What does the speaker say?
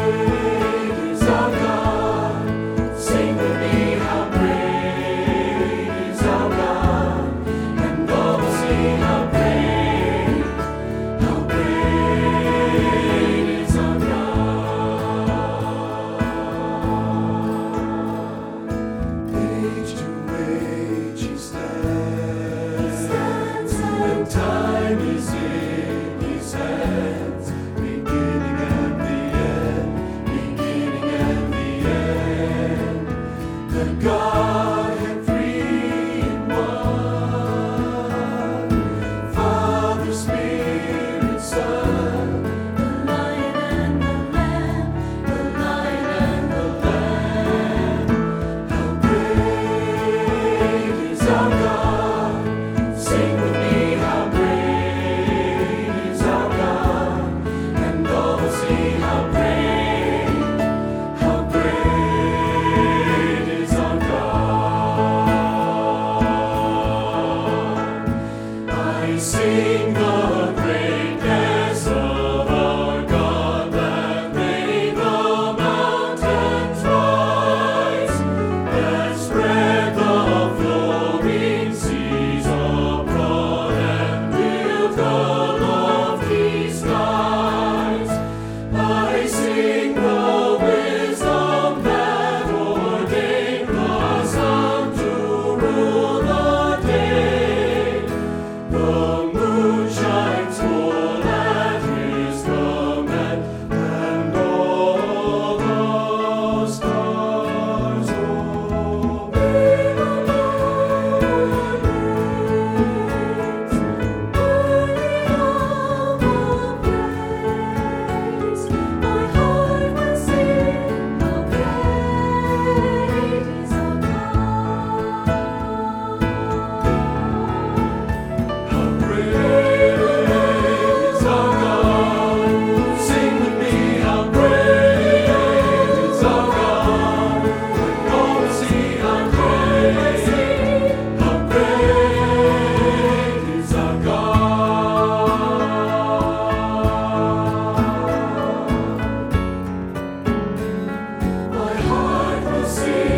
is our God. Sing with me, how great is our God. And all will see how great is our God. Age to age he stands, and time is in his hands. Beginning and the end, the Godhead three in one, Father, Spirit, Son, the Lion and the Lamb, the Lion and the Lamb. How great is our God! Sing with me, how great is our God, and all will see how great is our God. I sing the greatness of our God that made the mountains rise, that spread the flowing seas abroad and built the lofty skies. I sing the wisdom that ordained the sun to rule the day. The moon shines full at his command, and all the stars obey. My heart will sing, how great is our God. How great is our God. Sing with me, how great is our God. And all will see how great is our God. My heart will sing.